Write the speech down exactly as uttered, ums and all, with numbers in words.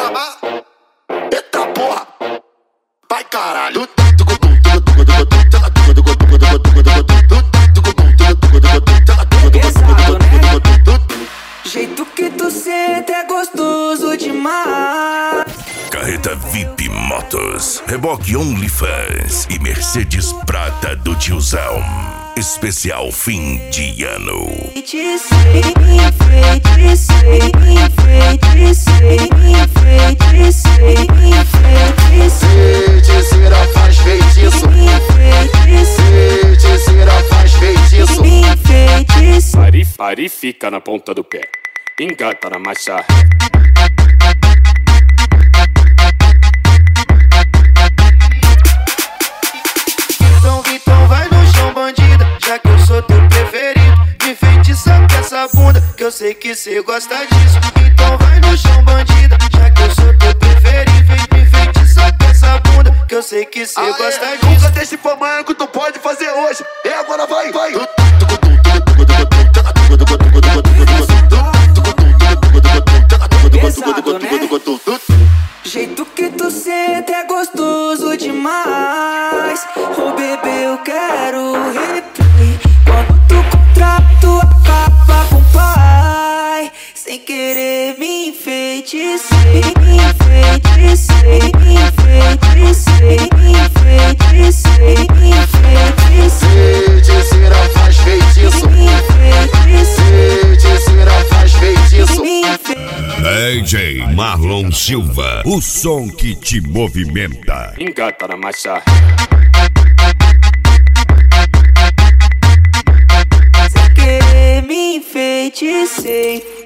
Eita porra, vai caralho. Pesado, né? Jeito que tu senta é gostoso demais. Carreta V I P Motos, reboque OnlyFans e Mercedes Prata do tiozão. Especial fim de ano. Enfeiticei, enfeiticei, enfeiticei, enfeiticei, enfeiticei. Feiticeira faz feitiço. Feiticeira faz feitiço. Enfeiticei. Pare, pare e fica na ponta do pé. Engata na marcha. Então, então vai no chão, bandida, já que eu sou teu preferido. Me feitiça com essa bunda, que eu sei que cê gosta disso. Então vai no chão, bandida, já que eu sou teu preferido. Me feitiça com essa bunda, que eu sei que cê gosta disso. Nunca deixe pra amanhã que tu pode fazer hoje. É agora, vai, vai. Pesado, né? Jeito que tu senta é gostoso demais. Ô bebê, eu quero replay. Quando tu contrato acaba com o pai. Sem querer me enfeiticei, enfeiticei, enfeiticei, enfeiticei, enfeiticei. Feiticeira faz feitiço. Feiticeira faz feitiço. D J Marlon Silva, o som que te movimenta. Engata na marcha. Sem querer me enfeiticei.